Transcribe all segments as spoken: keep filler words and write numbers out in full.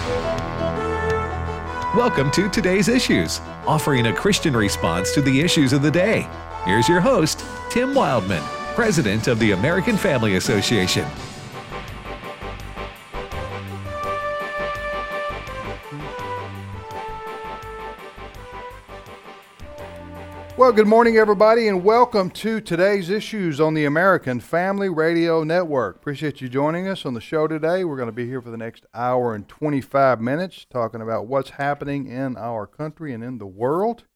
Welcome to Today's Issues, offering a Christian response to the issues of the day. Here's your host, Tim Wildman, President of the American Family Association. Well, good morning, everybody, and welcome to Today's Issues on the American Family Radio Network. Appreciate you joining us on the show today. We're going to be here for the next hour and twenty-five minutes talking about what's happening in our country and in the world.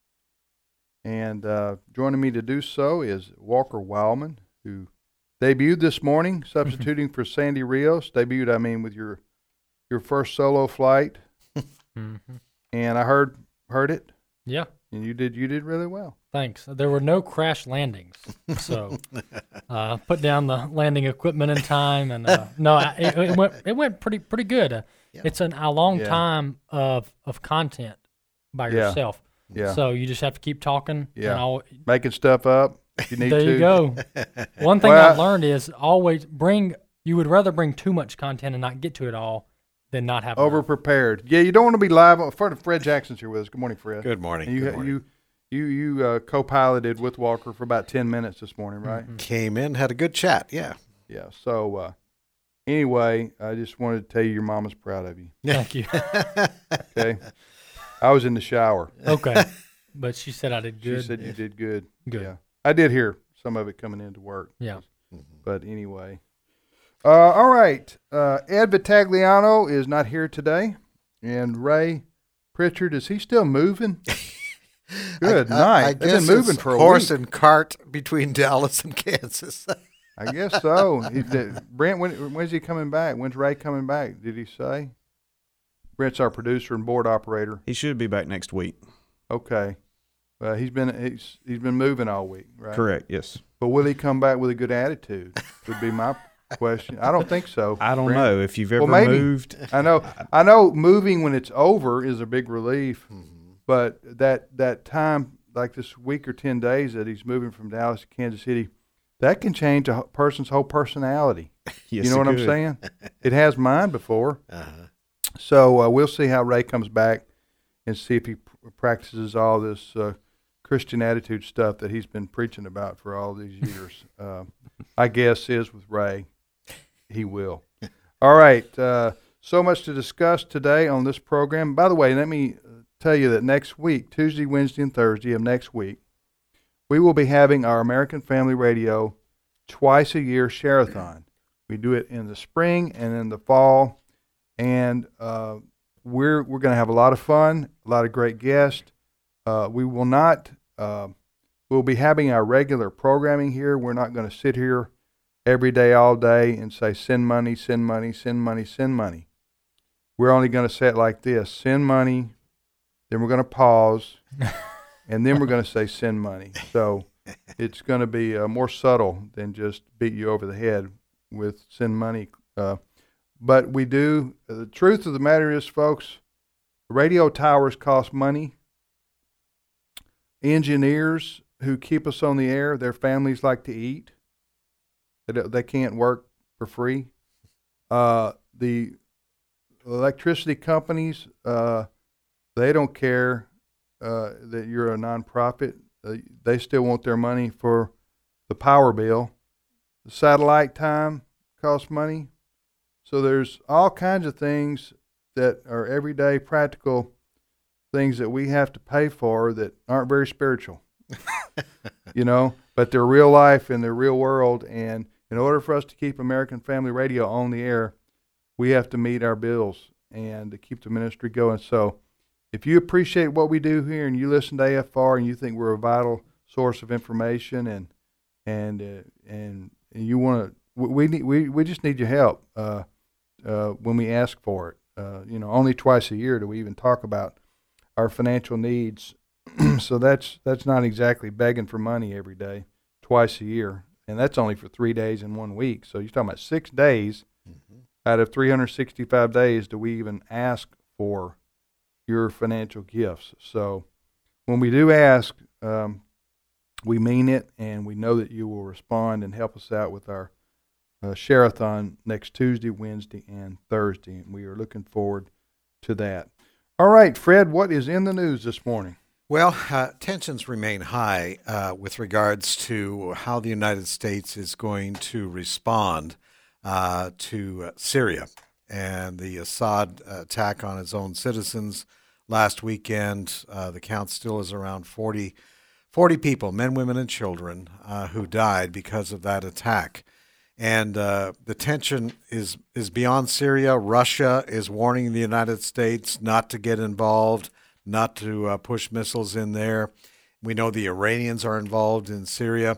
And uh, joining me to do so is Walker Wildman, who debuted this morning, substituting for Sandy Rios. Debuted, I mean, with your your first solo flight. Mm-hmm. And I heard heard it. Yeah. And you did you did really well. Thanks. There were no crash landings, so uh, put down the landing equipment in time, and uh, no, I, it, it went it went pretty pretty good. Uh, Yeah. It's an, a long Yeah. time of of content by Yeah. yourself, Yeah. so you just have to keep talking. Yeah. And al- Making stuff up if you need there to. you go. One thing Well, I've learned is always bring. You would rather bring too much content and not get to it all than not have Over enough. prepared. Yeah, you don't want to be live. on- Fred, Fred Jackson's here with us. Good morning, Fred. Good morning. And you Good morning. you you you uh, co-piloted with Walker for about ten minutes this morning, right? Mhm. Came in, had a good chat. Yeah. Yeah. So uh, anyway, I just wanted to tell you your mama's proud of you. Thank you. Okay. I was in the shower. Okay, but she said I did good. She said you did good. Good. Yeah. I did hear some of it coming into work. Yeah. But anyway. Uh, all right. Uh, Ed Vitagliano is not here today. And Ray Pritchard, is he still moving? Good I, night. I, I They've guess been moving it's for a horse week. and cart between Dallas and Kansas. I guess so. He, did, Brent, when, when's he coming back? When's Ray coming back? Did he say? Brent's our producer and board operator. He should be back next week. Okay. Uh, he's been he's he's been moving all week, right? Correct, yes. But will he come back with a good attitude? Would be my question. I don't think so. I don't Brent. know if you've ever Well, maybe. moved. I know. I know. Moving when it's over is a big relief, but that that time, like this week or ten days that he's moving from Dallas to Kansas City, that can change a ho- person's whole personality. Yes, you know it what I'm could. saying? It has mine before. Uh-huh. So uh, we'll see how Ray comes back and see if he pr- practices all this uh, Christian attitude stuff that he's been preaching about for all these years. uh, I guess is with Ray, he will. All right. Uh, so much to discuss today on this program. By the way, let me tell you that next week, Tuesday, Wednesday, and Thursday of next week, we will be having our American Family Radio twice a year share-a-thon. We do it in the spring and in the fall. And uh, we're we're going to have a lot of fun, a lot of great guests. Uh, we will not. Uh, we'll be having our regular programming here. We're not going to sit here every day, all day, and say send money, send money, send money, send money. We're only going to say it like this: send money. Then we're going to pause, and then we're going to say send money. So it's going to be uh, more subtle than just beat you over the head with send money. Uh, But we do, the truth of the matter is, folks, radio towers cost money. Engineers who keep us on the air, their families like to eat. They, don't- they can't work for free. Uh, the electricity companies, uh, they don't care uh, that you're a nonprofit. Uh, they still want their money for the power bill. The satellite time costs money. So there's all kinds of things that are everyday practical things that we have to pay for that aren't very spiritual, you know, but they're real life in the real world. And in order for us to keep American Family Radio on the air, we have to meet our bills and to keep the ministry going. So if you appreciate what we do here and you listen to A F R and you think we're a vital source of information and and uh, and, and you want to, we need we, we just need your help. Uh, Uh, when we ask for it. Uh, you know, only twice a year do we even talk about our financial needs. So that's that's not exactly begging for money every day, twice a year. And that's only for three days in one week. So you're talking about six days Mm-hmm. out of three hundred sixty-five days do we even ask for your financial gifts. So when we do ask, um, we mean it, and we know that you will respond and help us out with our uh, share-a-thon next Tuesday, Wednesday, and Thursday. And we are looking forward to that. All right, Fred, what is in the news this morning? Well, uh, tensions remain high uh, with regards to how the United States is going to respond uh, to uh, Syria and the Assad attack on its own citizens last weekend. Uh, the count still is around forty, forty people, men, women, and children, uh, who died because of that attack. And uh, the tension is, is beyond Syria. Russia is warning the United States not to get involved, not to uh, push missiles in there. We know the Iranians are involved in Syria.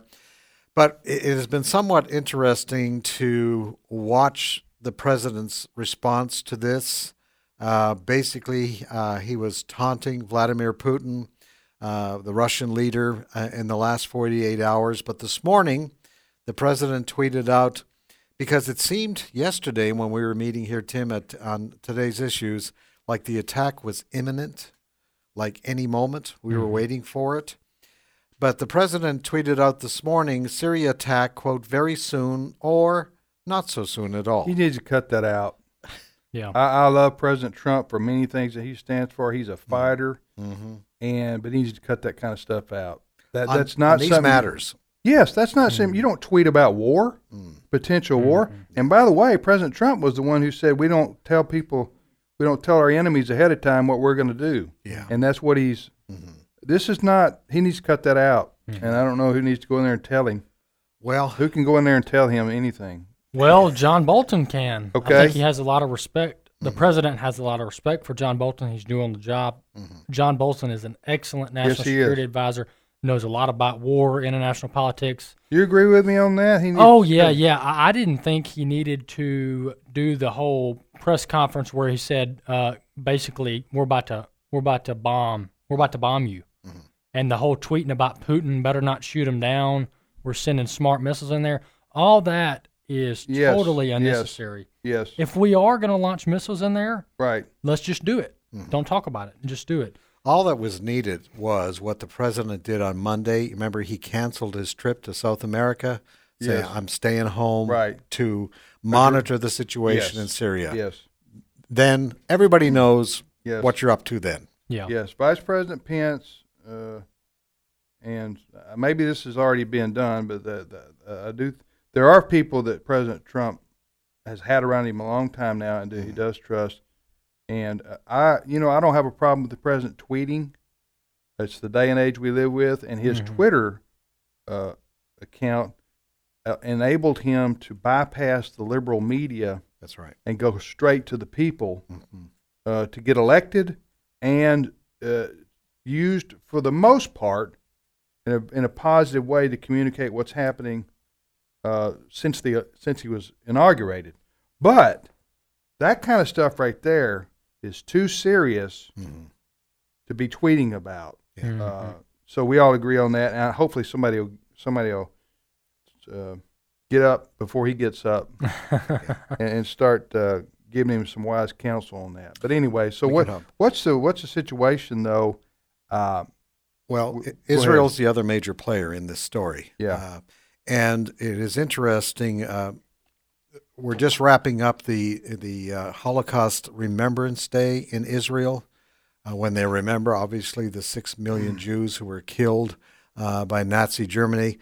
But it, it has been somewhat interesting to watch the president's response to this. Uh, basically, uh, he was taunting Vladimir Putin, uh, the Russian leader, uh, in the last forty-eight hours. But this morning, the president tweeted out, because it seemed yesterday when we were meeting here, Tim, at, on today's issues, like the attack was imminent, like any moment. We were waiting for it. But the president tweeted out this morning, Syria attack, quote, very soon or not so soon at all. He needs to cut that out. Yeah. I, I love President Trump for many things that he stands for. He's a fighter, Mm-hmm. and but he needs to cut that kind of stuff out. That On- that's not on these something. matters. Yes, that's not something. You don't tweet about war, Mm. potential war. And by the way, President Trump was the one who said we don't tell people, we don't tell our enemies ahead of time what we're going to do. Yeah. And that's what he's. Mhm. This is not. He needs to cut that out. And I don't know who needs to go in there and tell him. Well, Who can go in there and tell him anything? Well, John Bolton can. Okay. I think he has a lot of respect. The president has a lot of respect for John Bolton. He's doing the job. John Bolton is an excellent national Yes, he security is. advisor, knows a lot about war, international politics. You agree with me on that? He needs Oh, to- yeah, yeah. I, I didn't think he needed to do the whole press conference where he said, uh, basically, we're about to we're about to bomb. We're about to bomb you. And the whole tweeting about Putin, better not shoot him down. We're sending smart missiles in there. All that is Yes, totally yes. unnecessary. Yes. If we are going to launch missiles in there, Right. let's just do it. Don't talk about it. Just do it. all that was needed was what the president did on Monday. Remember, he canceled his trip to South America, saying, Yes. I'm staying home Right. to monitor the situation Yes. in Syria. Yes. Then everybody knows Yes. what you're up to then. Yeah. Yes, Vice President Pence, uh, and uh, maybe this has already been done, but the, the, uh, I do. There are people that President Trump has had around him a long time now, and that he does trust. And uh, I, you know, I don't have a problem with the president tweeting. It's the day and age we live with, and his Mhm. Twitter uh, account uh, enabled him to bypass the liberal media That's right. and go straight to the people Mhm. uh, to get elected, and uh, used for the most part in a, in a positive way to communicate what's happening uh, since the since he was inaugurated. But that kind of stuff right there is too serious Mhm. to be tweeting about. Yeah. Mhm. Uh, so we all agree on that, and hopefully somebody will somebody will uh, get up before he gets up and, and start uh, giving him some wise counsel on that. But anyway, so We what can hope. what's the what's the situation though? Uh, Well, W- I- go Israel's the other major player in this story. Yeah. Uh, and it is interesting. Uh, we're just wrapping up the the uh, Holocaust Remembrance Day in Israel, uh, when they remember, obviously, the six million Jews who were killed uh, by Nazi Germany.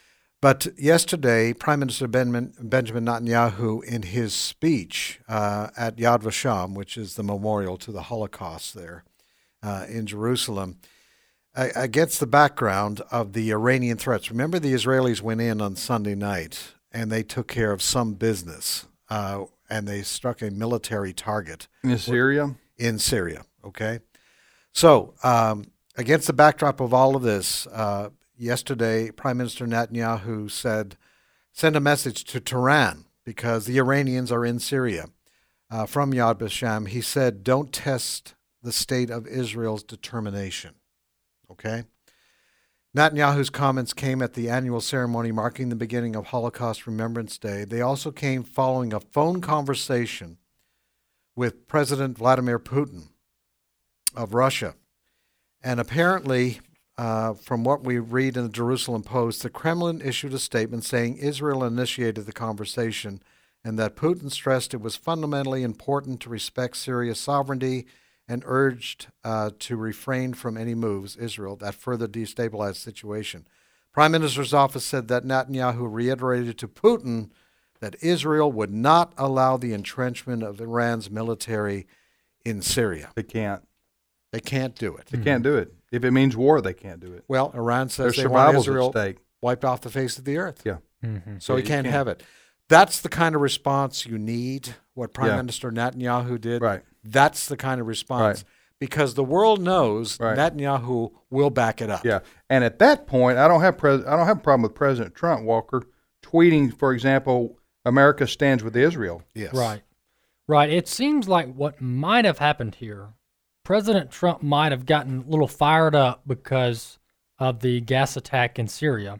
But yesterday, Prime Minister Benjamin, Benjamin Netanyahu, in his speech uh, at Yad Vashem, which is the memorial to the Holocaust there uh, in Jerusalem, uh, against the background of the Iranian threats. Remember, the Israelis went in on Sunday night and they took care of some business, uh, and they struck a military target in Syria, in Syria, okay? So, um, against the backdrop of all of this, uh, yesterday, Prime Minister Netanyahu said, send a message to Tehran because the Iranians are in Syria. Uh, from Yad Vashem, he said, don't test the state of Israel's determination, okay? Netanyahu's comments came at the annual ceremony marking the beginning of Holocaust Remembrance Day. They also came following a phone conversation with President Vladimir Putin of Russia. And apparently, uh, from what we read in the Jerusalem Post, the Kremlin issued a statement saying Israel initiated the conversation and that Putin stressed it was fundamentally important to respect Syria's sovereignty and urged uh, to refrain from any moves, Israel, that further destabilize the situation. Prime Minister's office said that Netanyahu reiterated to Putin that Israel would not allow the entrenchment of Iran's military in Syria. They can't. They can't do it. They can't do it. If it means war, they can't do it. Well, Iran says Their they want survival's at Israel stake. wiped off the face of the earth. Yeah. Mm-hmm. So Yeah, he you can't, can't. have it. That's the kind of response you need, what Prime Yeah. Minister Netanyahu did. Right. That's the kind of response. Right. Because the world knows Right. Netanyahu will back it up. Yeah. And at that point, I don't have pres- I don't have a problem with President Trump, Walker, tweeting, for example, America stands with Israel. Yes. Right. Right. It seems like what might have happened here, President Trump might have gotten a little fired up because of the gas attack in Syria.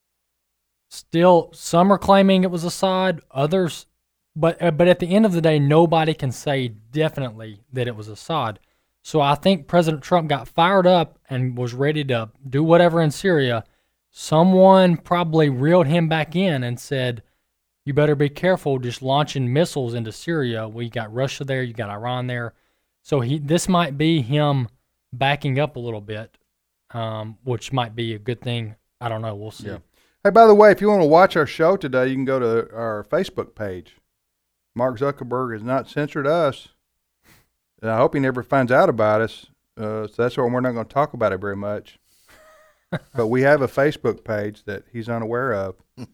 Still, some are claiming it was Assad, others, but uh, but at the end of the day, nobody can say definitely that it was Assad. So I think President Trump got fired up and was ready to do whatever in Syria. Someone probably reeled him back in and said, you better be careful just launching missiles into Syria. We got Russia there, you got Iran there. So he this might be him backing up a little bit, um, which might be a good thing. I don't know. We'll see. Yeah. Hey, by the way, if you want to watch our show today, you can go to our Facebook page. Mark Zuckerberg has not censored us. And I hope he never finds out about us. Uh, so that's why we're not going to talk about it very much. But we have a Facebook page that he's unaware of.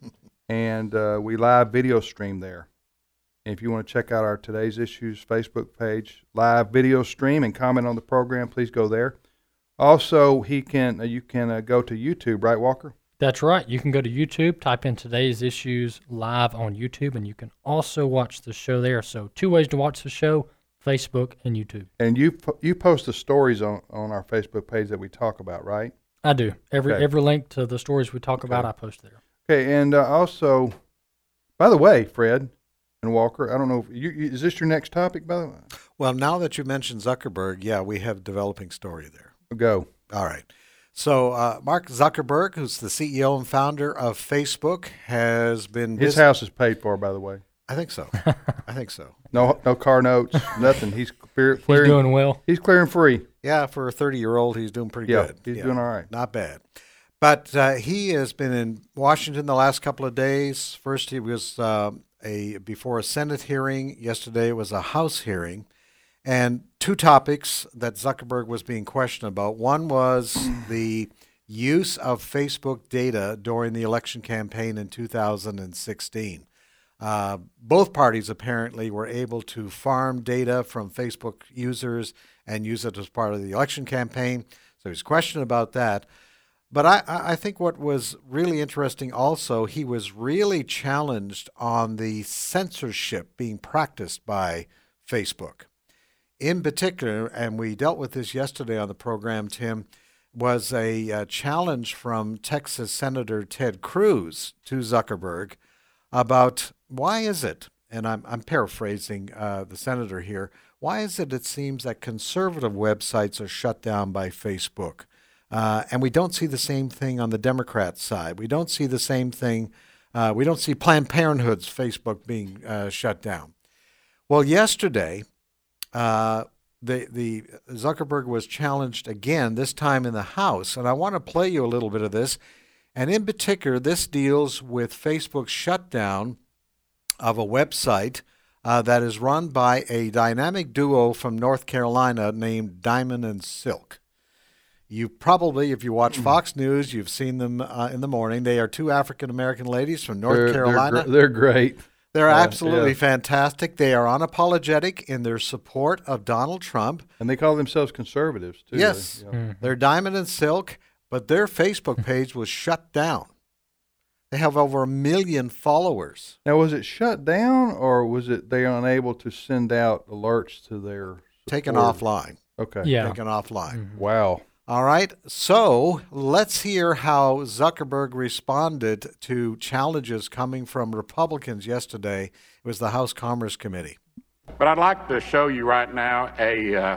And uh, we live video stream there. And if you want to check out our Today's Issues Facebook page, live video stream, and comment on the program, please go there. Also, he can uh, you can uh, go to YouTube, right, Walker? That's right. You can go to YouTube, type in Today's Issues live on YouTube, and you can also watch the show there. So two ways to watch the show, Facebook and YouTube. And you you post the stories on, on our Facebook page that we talk about, right? I do. Every Okay. every link to the stories we talk about, Okay. I post there. Okay, and uh, also, by the way, Fred and Walker, I don't know, if you, you, is this your next topic, by the way? Well, now that you mentioned Zuckerberg, yeah, we have a developing story there. Go. All right. So uh, Mark Zuckerberg, who's the C E O and founder of Facebook, has been His busy- house is paid for, by the way. I think so. I think so. No no car notes, nothing. He's clear, He's clearing. doing well. He's clearing free. Yeah, for a thirty-year-old, he's doing pretty Yeah, good. he's doing all right. Not bad. But uh, he has been in Washington the last couple of days. First, he was uh, a before a Senate hearing. Yesterday was a House hearing. And two topics that Zuckerberg was being questioned about. One was the use of Facebook data during the election campaign in two thousand sixteen. Uh, both parties apparently were able to farm data from Facebook users and use it as part of the election campaign. So he's questioned about that. But I, I think what was really interesting also, he was really challenged on the censorship being practiced by Facebook. In particular, and we dealt with this yesterday on the program, Tim, was a, uh challenge from Texas Senator Ted Cruz to Zuckerberg about why is it, and I'm, I'm paraphrasing uh, the senator here, why is it it seems that conservative websites are shut down by Facebook? Uh, and we don't see the same thing on the Democrat side. We don't see the same thing. Uh, we don't see Planned Parenthood's Facebook being uh, shut down. Well, yesterday, uh, the the Zuckerberg was challenged again, this time in the House. And I want to play you a little bit of this. And in particular, this deals with Facebook's shutdown of a website uh, that is run by a dynamic duo from North Carolina named Diamond and Silk. You probably, if you watch Fox News, you've seen them uh, in the morning. They are two African-American ladies from North They're- Carolina. They're, gr- they're great. They're Uh, absolutely yeah. fantastic. They are unapologetic in their support of Donald Trump. And they call themselves conservatives, too. Yes, They- yeah. they're Diamond and Silk, but their Facebook page was shut down. They have over a million followers. Now, was it shut down, or was it they unable to send out alerts to their Taken supporters? offline. Okay. Yeah. Taken offline. Wow. All right. So let's hear how Zuckerberg responded to challenges coming from Republicans yesterday. It was the House Commerce Committee. But I'd like to show you right now a, uh,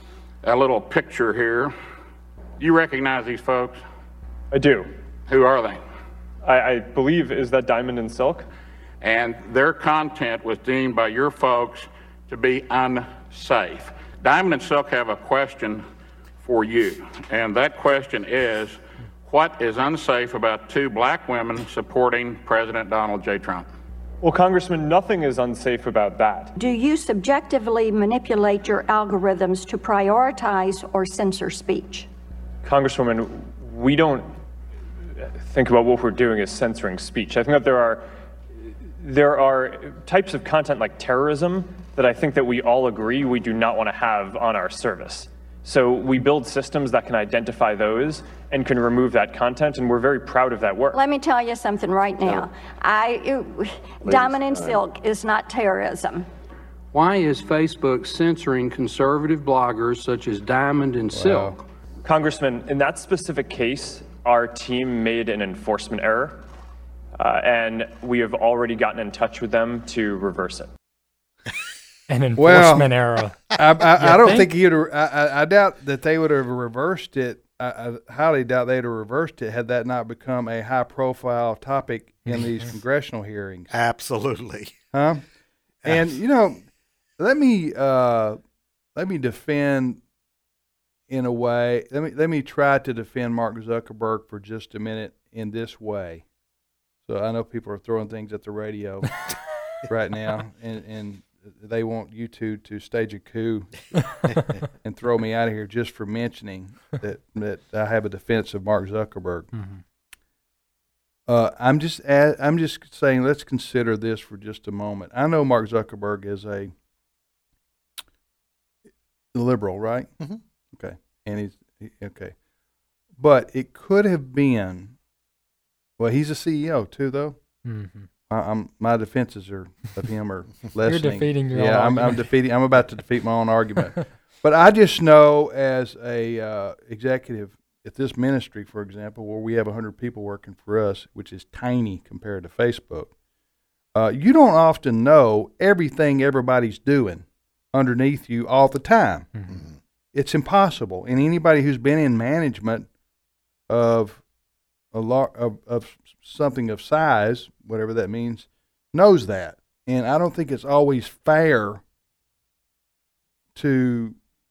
a little picture here. You recognize these folks? I do. Who are they? I, I believe, is that Diamond and Silk? And their content was deemed by your folks to be unsafe. Diamond and Silk have a question for you, and that question is, what is unsafe about two black women supporting President Donald J. Trump? Well, Congressman, nothing is unsafe about that. Do you subjectively manipulate your algorithms to prioritize or censor speech? Congresswoman, we don't think about what we're doing as censoring speech. I think that there are there are types of content like terrorism that I think that we all agree we do not want to have on our service. So we build systems that can identify those and can remove that content, and we're very proud of that work. Let me tell you something right now. I, it, Diamond and Silk is not terrorism. Why is Facebook censoring conservative bloggers such as Diamond and Silk? Congressman, in that specific case, our team made an enforcement error, uh, and we have already gotten in touch with them to reverse it. An enforcement well, error. I, I, I don't think? think he'd. I, I, I doubt that they would have reversed it. I, I highly doubt they'd have reversed it had that not become a high-profile topic in these congressional hearings. Absolutely. Huh? And you know, let me uh, let me defend in a way. Let me let me try to defend Mark Zuckerberg for just a minute in this way. So I know people are throwing things at the radio right now, and and. They want you two to stage a coup and throw me out of here just for mentioning that, that I have a defense of Mark Zuckerberg. Mm-hmm. Uh, I'm just ad, I'm just saying let's consider this for just a moment. I know Mark Zuckerberg is a liberal, right? Mm-hmm. Okay, and he's he, okay, but it could have been. Well, he's a C E O too, though. Mm-hmm. I'm, my defenses are of him are lessening. You're defeating your yeah, own I'm, argument. I'm defeating. I'm about to defeat my own argument. But I just know, as a uh, executive at this ministry, for example, where we have one hundred people working for us, which is tiny compared to Facebook, uh, you don't often know everything everybody's doing underneath you all the time. Mm-hmm. It's impossible. And anybody who's been in management of a lot of, of something of size, whatever that means, knows that. And I don't think it's always fair to,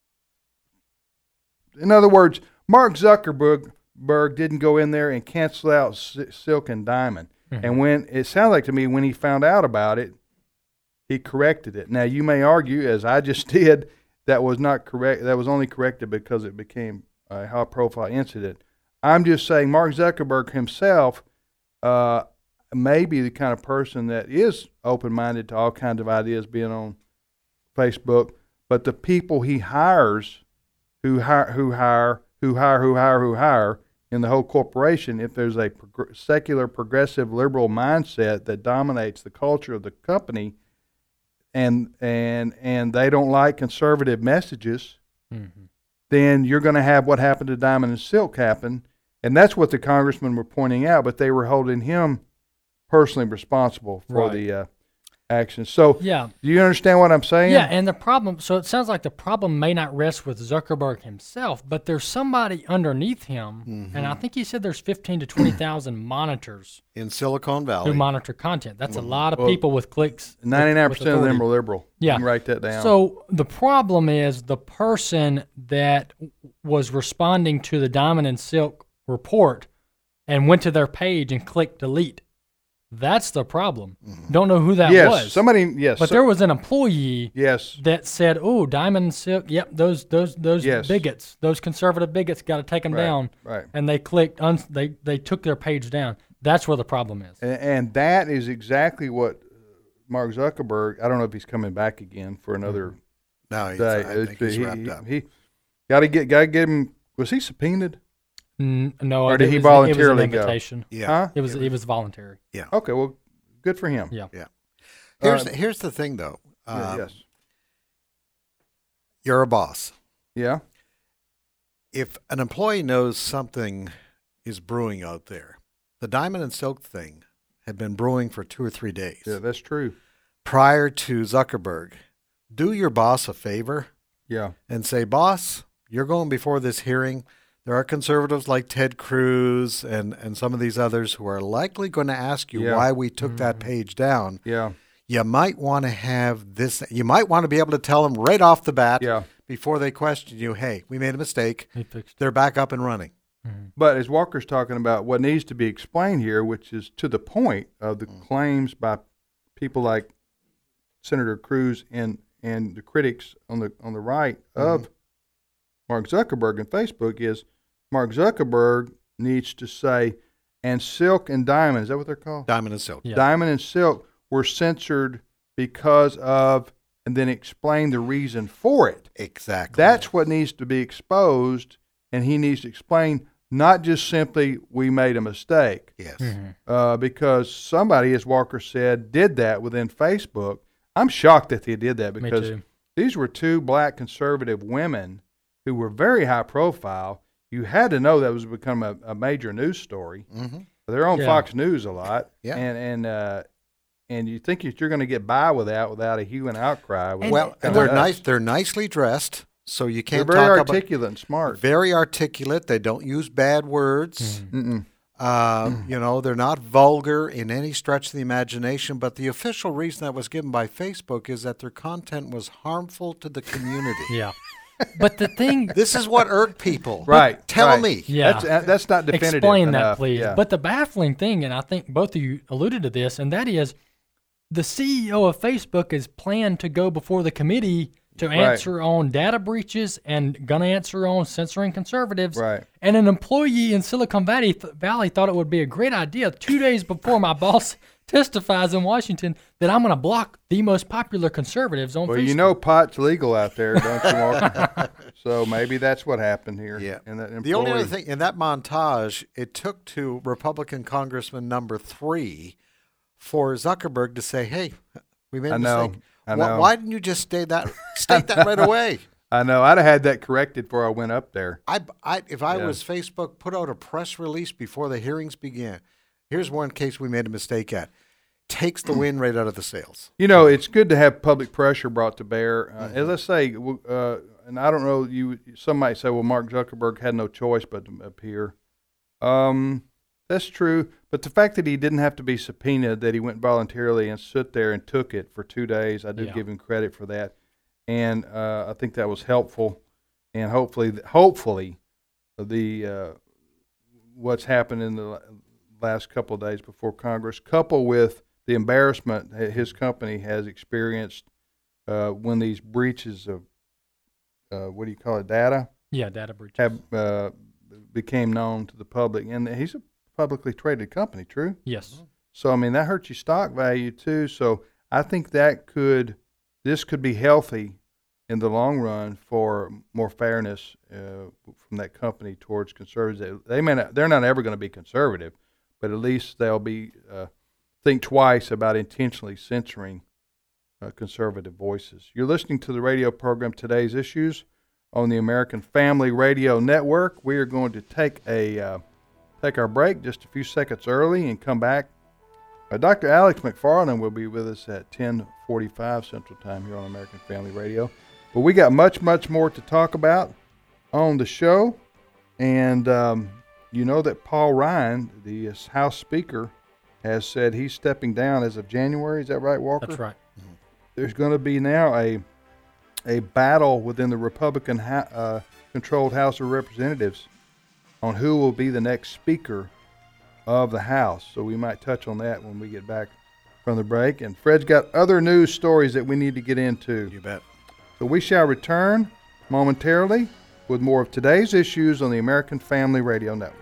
in other words, Mark Zuckerberg Berg didn't go in there and cancel out S- Silk and Diamond. Mm-hmm. And when it sounded like to me, when he found out about it, he corrected it. Now, you may argue, as I just did, that was not correct. That was only corrected because it became a high-profile incident. I'm just saying Mark Zuckerberg himself uh, may be the kind of person that is open-minded to all kinds of ideas being on Facebook, but the people he hires, who hire, who hire, who hire, who hire, who hire in the whole corporation, if there's a prog- secular, progressive, liberal mindset that dominates the culture of the company, and and and they don't like conservative messages, mm-hmm. then you're going to have what happened to Diamond and Silk happen. And that's what the congressmen were pointing out, but they were holding him personally responsible for right. the uh, actions. So, yeah. do you understand what I'm saying? Yeah, and the problem, so it sounds like the problem may not rest with Zuckerberg himself, but there's somebody underneath him, mm-hmm. and I think he said there's fifteen to twenty thousand monitors in Silicon Valley who monitor content. That's mm-hmm. a lot of well, people with clicks. ninety-nine percent of them are liberal. Yeah. You can write that down. So the problem is the person that was responding to the Diamond and Silk report and went to their page and clicked delete. That's the problem. Mm-hmm. Don't know who that yes, was. Somebody, yes. But so, there was an employee yes. that said, oh, Diamond and Silk, yep, those those those yes. bigots, those conservative bigots, got to take them right, down. Right. And they clicked, un- they, they took their page down. That's where the problem is. And, and that is exactly what Mark Zuckerberg, I don't know if he's coming back again for another no, he's, day. I think he's he, wrapped up. He, he got to get, got to get him, was he subpoenaed? Mm, no, or did it he was, voluntarily it was an invitation. go? Yeah, huh? it was it was voluntary. Yeah. Okay, well, good for him. Yeah, yeah. Here's uh, the, here's the thing, though. Um, yeah, yes. You're a boss. Yeah. If an employee knows something is brewing out there, the Diamond and Silk thing had been brewing for two or three days. Yeah, that's true. Prior to Zuckerberg, do your boss a favor. Yeah. And say, boss, you're going before this hearing. There are conservatives like Ted Cruz and, and some of these others who are likely going to ask you yeah. why we took mm-hmm. that page down. Yeah. You might want to have this. You might want to be able to tell them right off the bat, yeah. before they question you, hey, we made a mistake. He fixed They're back up and running. But as Walker's talking about, what needs to be explained here, which is to the point of the Mm. claims by people like Senator Cruz and and the critics on the on the right of Mm-hmm. Mark Zuckerberg and Facebook, is Mark Zuckerberg needs to say, and Silk and Diamond, is that what they're called? Diamond and Silk. Yeah. Diamond and Silk were censored because of, and then explain the reason for it. Exactly. That's what needs to be exposed, and he needs to explain, not just simply we made a mistake. Yes. Uh, because somebody, as Walker said, did that within Facebook. I'm shocked that they did that Me because too. these were two black conservative women who were very high profile. You had to know that was become a, a major news story. Mm-hmm. They're on Yeah. Fox News a lot, Yeah. and and uh, and you think that you're going to get by with that without a hue and outcry. with Well, kinda and they're nuts. nice. They're nicely dressed, so you They're can't very talk articulate and smart. about. Very articulate. They don't use bad words. Mm-mm. Uh, you know, they're not vulgar in any stretch of the imagination. But the official reason that was given by Facebook is that their content was harmful to the community. Yeah. But the thing, This is what irked people. Right. Tell right. me. yeah. That's uh, that's not definitive Explain that, enough. please. Yeah. But the baffling thing, and I think both of you alluded to this, and that is the C E O of Facebook is planned to go before the committee to Right. answer on data breaches and going to answer on censoring conservatives. Right. And an employee in Silicon Valley, th- Valley thought it would be a great idea two days before my boss testifies in Washington that I'm going to block the most popular conservatives on Well, Facebook. you know pot's legal out there, don't you, Walker? So maybe that's what happened here. Yeah. And that The only other employee- thing in that montage, it took to Republican Congressman number three for Zuckerberg to say, "Hey, we made a I know, mistake. I Why- know. Why didn't you just state that? State that right away." I know. I'd have had that corrected before I went up there. I, I, if I Yeah. was Facebook, put out a press release before the hearings began. Here's one case we made a mistake at. Takes the wind right out of the sails. You know, it's good to have public pressure brought to bear. Uh, As I say, w- uh, and I don't know, you. Some might say, well, Mark Zuckerberg had no choice but to appear. Um, that's true. But the fact that he didn't have to be subpoenaed, that he went voluntarily and stood there and took it for two days, I do Yeah. give him credit for that. And uh, I think that was helpful. And hopefully, hopefully, the uh, what's happened in the last couple of days before Congress, coupled with the embarrassment that his company has experienced uh, when these breaches of uh, what do you call it, data, Yeah, data breaches. have uh, became known to the public, and he's a publicly traded company, true? Yes. So I mean that hurts your stock value too. So I think that could this could be healthy in the long run for more fairness uh, from that company towards conservatives. They may not, they're not ever going to be conservative, but at least they'll be uh, think twice about intentionally censoring uh, conservative voices. You're listening to the radio program Today's Issues on the American Family Radio Network. We are going to take a uh, take our break just a few seconds early and come back. Uh, Doctor Alex McFarland will be with us at ten forty-five Central Time here on American Family Radio. But we got much, much more to talk about on the show. And um, you know that Paul Ryan, the House Speaker, has said he's stepping down as of January. Is that right, Walker? That's right. There's going to be now a a battle within the Republican ha- uh, controlled House of Representatives on who will be the next Speaker of the House. So we might touch on that when we get back from the break. And Fred's got other news stories that we need to get into. You bet. So we shall return momentarily with more of today's issues on the American Family Radio Network.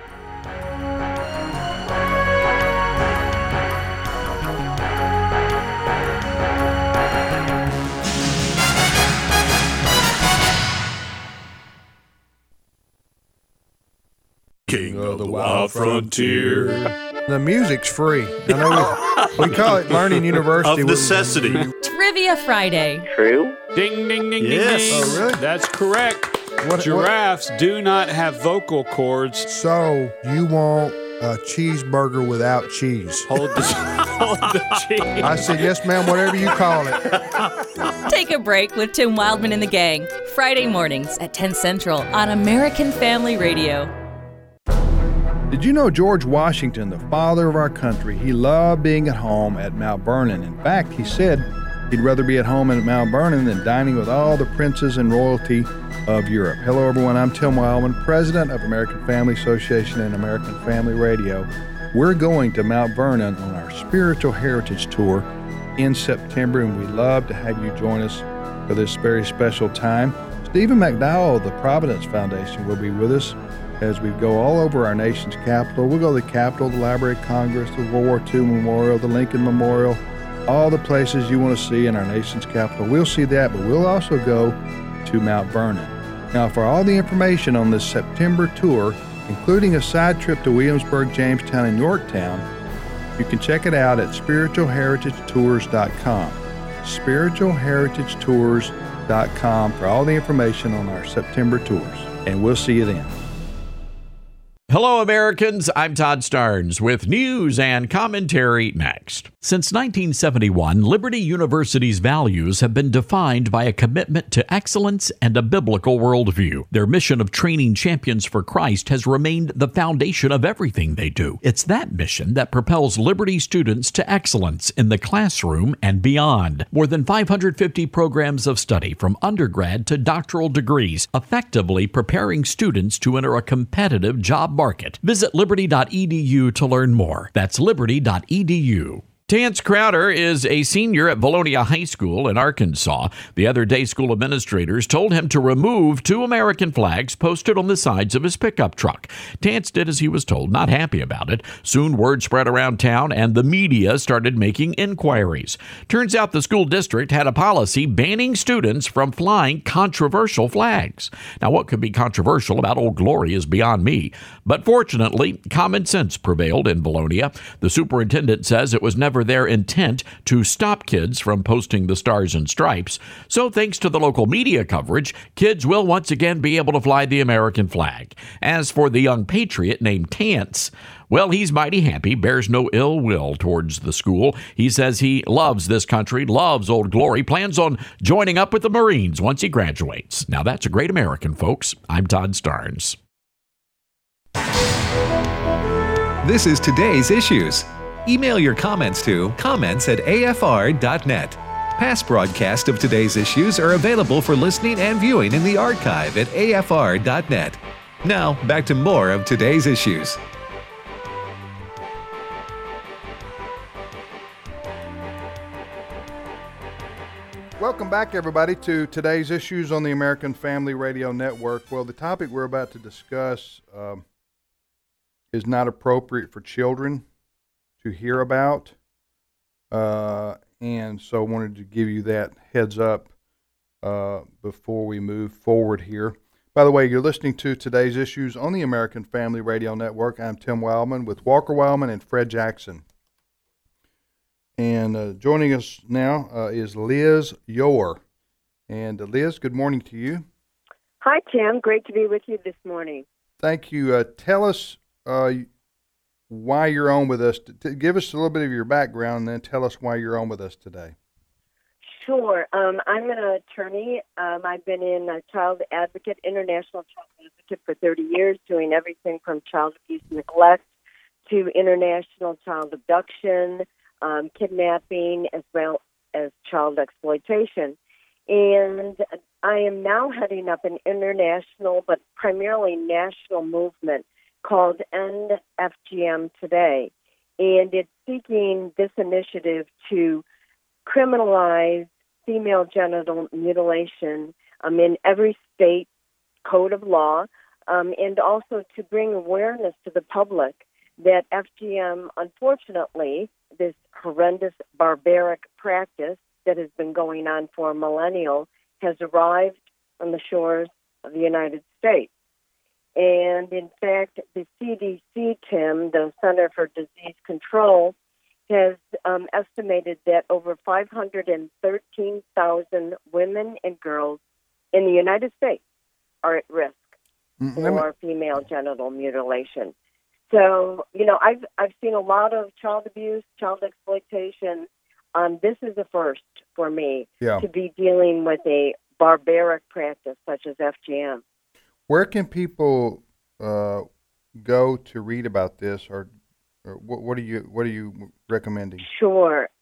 King of the Wild Frontier. The music's free. I know we, we call it Learning University. Of necessity. Trivia Friday. Ding, ding, ding, Yes. ding, ding. Oh, really? That's correct. What- Giraffes do not have vocal cords. So you want a cheeseburger without cheese? Hold the, hold the cheese. I said, yes, ma'am, whatever you call it. Take a break with Tim Wildman and the gang. Friday mornings at ten Central on American Family Radio. Did you know George Washington, the father of our country, he loved being at home at Mount Vernon? In fact, he said He'd rather be at home in Mount Vernon than dining with all the princes and royalty of Europe. Hello, everyone. I'm Tim Wildman, president of American Family Association and American Family Radio. We're going to Mount Vernon on our Spiritual Heritage Tour in September, and we'd love to have you join us for this very special time. Stephen McDowell of the Providence Foundation will be with us as we go all over our nation's capital. We'll go to the Capitol, the Library of Congress, the World War Two Memorial, the Lincoln Memorial, all the places you want to see in our nation's capital. We'll see that, but we'll also go to Mount Vernon. Now, for all the information on this September tour, including a side trip to Williamsburg, Jamestown, and Yorktown, you can check it out at spiritual heritage tours dot com. spiritual heritage tours dot com for all the information on our September tours. And we'll see you then. Hello, Americans. I'm Todd Starnes with news and commentary next. Since nineteen seventy-one, Liberty University's values have been defined by a commitment to excellence and a biblical worldview. Their mission of training champions for Christ has remained the foundation of everything they do. It's that mission that propels Liberty students to excellence in the classroom and beyond. More than five hundred fifty programs of study from undergrad to doctoral degrees, effectively preparing students to enter a competitive job market. Visit liberty dot e d u to learn more. That's liberty dot e d u. Terrence Crowder is a senior at Valonia High School in Arkansas. The other day, school administrators told him to remove two American flags posted on the sides of his pickup truck. Terrence did as he was told, not happy about it. Soon word spread around town and the media started making inquiries. Turns out the school district had a policy banning students from flying controversial flags. Now, what could be controversial about Old Glory is beyond me. But fortunately, common sense prevailed in Valonia. The superintendent says it was never their intent to stop kids from posting the stars and stripes. So thanks to the local media coverage, kids will once again be able to fly the American flag. As for the young patriot named Terrence, well, he's mighty happy, bears no ill will towards the school. He says he loves this country, loves Old Glory, plans on joining up with the Marines once he graduates. Now that's a great American, folks. I'm Todd Starnes. This is Today's Issues. Email your comments to comments at a f r dot net. Past broadcasts of Today's Issues are available for listening and viewing in the archive at a f r dot net. Now, back to more of Today's Issues. Welcome back, everybody, to Today's Issues on the American Family Radio Network. Well, the topic we're about to discuss um, is not appropriate for children to hear about, uh, and so I wanted to give you that heads up uh, before we move forward here. By the way, you're listening to Today's Issues on the American Family Radio Network. I'm Tim Wildman with Walker Wildman and Fred Jackson. And uh, joining us now uh, is Liz Yore. And uh, Liz, good morning to you. Hi, Tim. Great to be with you this morning. Thank you. Uh, tell us uh, why you're on with us. T- give us a little bit of your background, and then tell us why you're on with us today. Sure. Um, I'm an attorney. Um, I've been in a child advocate, international child advocate for thirty years, doing everything from child abuse and neglect to international child abduction, um, kidnapping, as well as child exploitation. And I am now heading up an international, but primarily national movement called End F G M Today, and it's seeking this initiative to criminalize female genital mutilation um, in every state code of law, um, and also to bring awareness to the public that F G M, unfortunately, this horrendous, barbaric practice that has been going on for a millennial, has arrived on the shores of the United States. And in fact, the C D C, Tim, the Center for Disease Control, has um, estimated that over five hundred thirteen thousand women and girls in the United States are at risk mm-hmm. for female genital mutilation. So, you know, I've I've seen a lot of child abuse, child exploitation. Um, this is a first for me yeah. to be dealing with a barbaric practice such as F G M. Where can people uh, go to read about this, or, or what, what are you what are you recommending? Sure.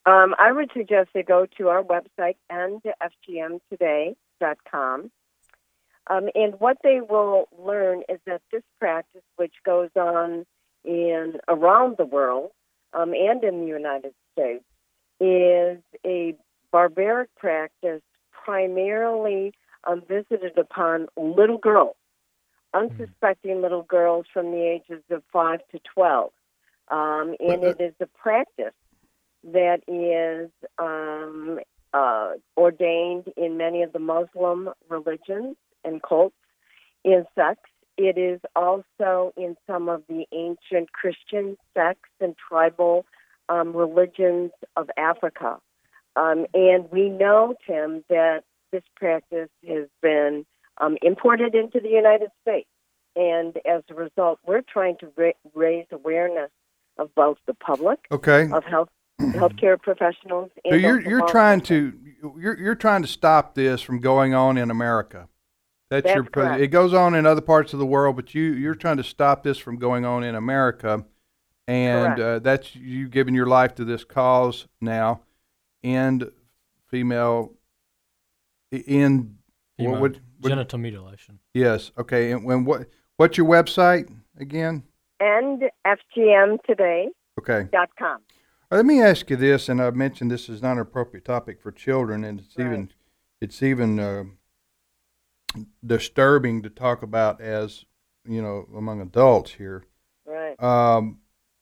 Um, I would suggest they go to our website, end f g m today dot com. Um, and what they will learn is that this practice, which goes on in around the world um, and in the United States, is a barbaric practice primarily um, visited upon little girls, unsuspecting mm. little girls from the ages of five to twelve. Um, and it is a practice that is um, uh, ordained in many of the Muslim religions and cults in sects. It is also in some of the ancient Christian sects and tribal um, religions of Africa. Um, and we know, Tim, that this practice has been um, imported into the United States. And as a result, we're trying to ra- raise awareness of both the public, okay, of health healthcare professionals. And so you're you're trying to you're you're trying to stop this from going on in America. That's, That's your correct. It goes on in other parts of the world, but you you're trying to stop this from going on in America, and uh, that's you giving your life to this cause now. And female in Female what, what, genital mutilation. Yes. Okay. And when what what's your website again? end f g m today Okay. dot com. Let me ask you this, and I've mentioned this is not an appropriate topic for children, and it's Right. even it's even uh, disturbing to talk about as you know among adults here. Right. Um,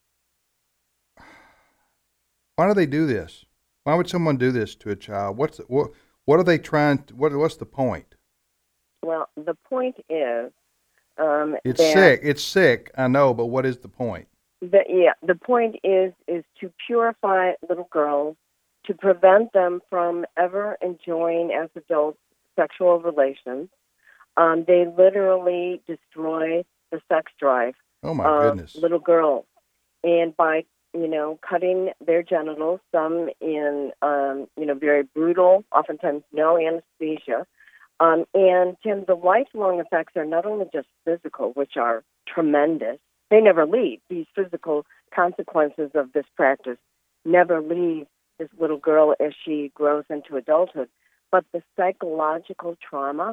why do they do this? Why would someone do this to a child? What's the, what? What are they trying? To, what What's the point? Well, the point is, um, It's that sick. It's sick. I know, but what is the point? The, yeah, the point is is to purify little girls, to prevent them from ever enjoying as adults sexual relations. Um, they literally destroy the sex drive Oh my of goodness! little girls, and by you know cutting their genitals, some in um, you know very brutal, oftentimes no anesthesia. Um, and Tim, the lifelong effects are not only just physical, which are tremendous. They never leave. These physical consequences of this practice never leave this little girl as she grows into adulthood. But the psychological trauma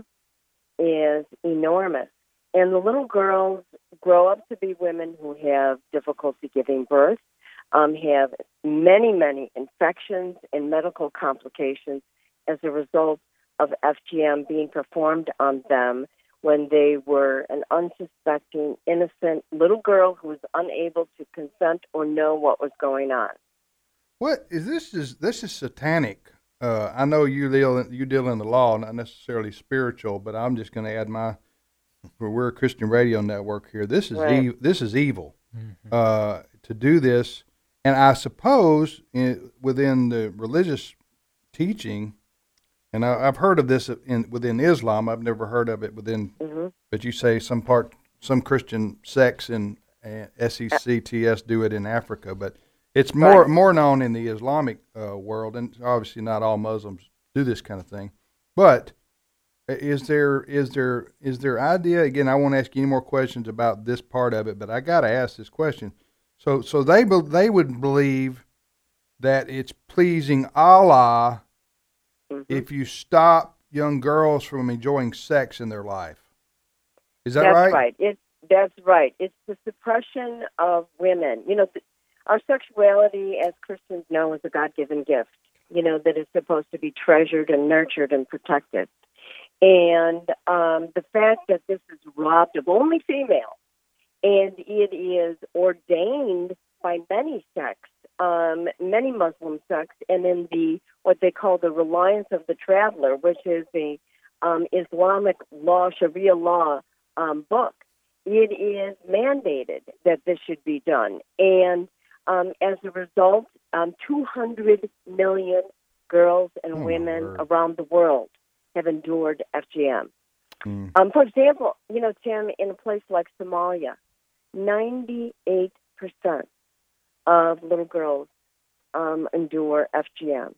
is enormous. And the little girls grow up to be women who have difficulty giving birth, um, have many, many infections and medical complications as a result of F G M being performed on them when they were an unsuspecting, innocent little girl who was unable to consent or know what was going on. What is this? Is this is satanic? Uh, I know you deal in, you deal in the law, not necessarily spiritual, but I'm just going to add my. We're a Christian radio network here. This is Right. e- this is evil mm-hmm. uh, to do this, and I suppose in, within the religious teaching. And I, I've heard of this in within Islam. I've never heard of it within. Mm-hmm. But you say some part, some Christian sects in uh, S E C T S do it in Africa, but it's more Right. more known in the Islamic uh, world, and obviously not all Muslims do this kind of thing. But is there is there is there idea? Again, I won't ask you any more questions about this part of it, but I got to ask this question. So so they be, they would believe that it's pleasing Allah. Mm-hmm. If you stop young girls from enjoying sex in their life. Is that that's right? That's right. It's, that's right. It's the suppression of women. You know, th- our sexuality, as Christians know, is a God-given gift, you know, that is supposed to be treasured and nurtured and protected. And um, the fact that this is robbed of only females, and it is ordained by many sects, um, many Muslim sects, and in the what they call the Reliance of the Traveler, which is a um, Islamic law, Sharia law um, book. It is mandated that this should be done, and um, as a result, um, two hundred million girls and oh, women word. around the world have endured F G M. Mm. Um, for example, you know, Tim, in a place like Somalia, ninety-eight percent of little girls um, endure F G M,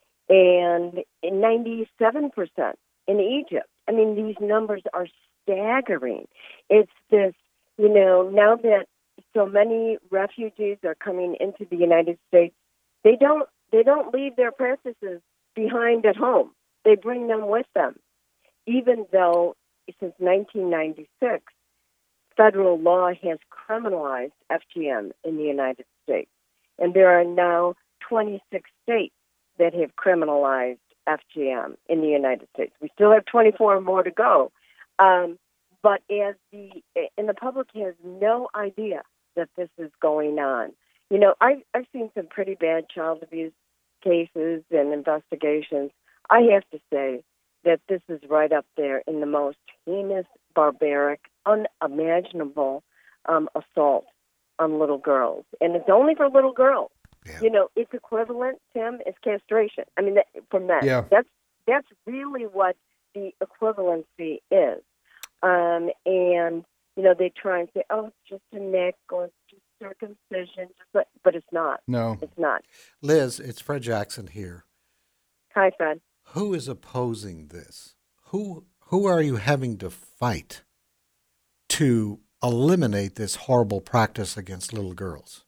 and ninety-seven percent in Egypt. I mean, these numbers are staggering. It's this, you know, now that so many refugees are coming into the United States, they don't they don't leave their practices behind at home. They bring them with them, even though since nineteen ninety-six, federal law has criminalized F G M in the United States. And there are now twenty-six states that have criminalized F G M in the United States. We still have twenty-four more to go. Um, but as the and the public has no idea that this is going on. You know, I've, I've seen some pretty bad child abuse cases and investigations. I have to say that this is right up there in the most heinous, barbaric, unimaginable um, assault on little girls. And it's only for little girls. Yeah. You know, it's equivalent, Tim, is castration. I mean, that, from that. Yeah. That's, that's really what the equivalency is. Um, and, you know, they try and say, oh, it's just a nick or it's just circumcision, just like, but it's not. No. It's not. Liz, it's Fred Jackson here. Hi, Fred. Who is opposing this? Who who are you having to fight to eliminate this horrible practice against little girls?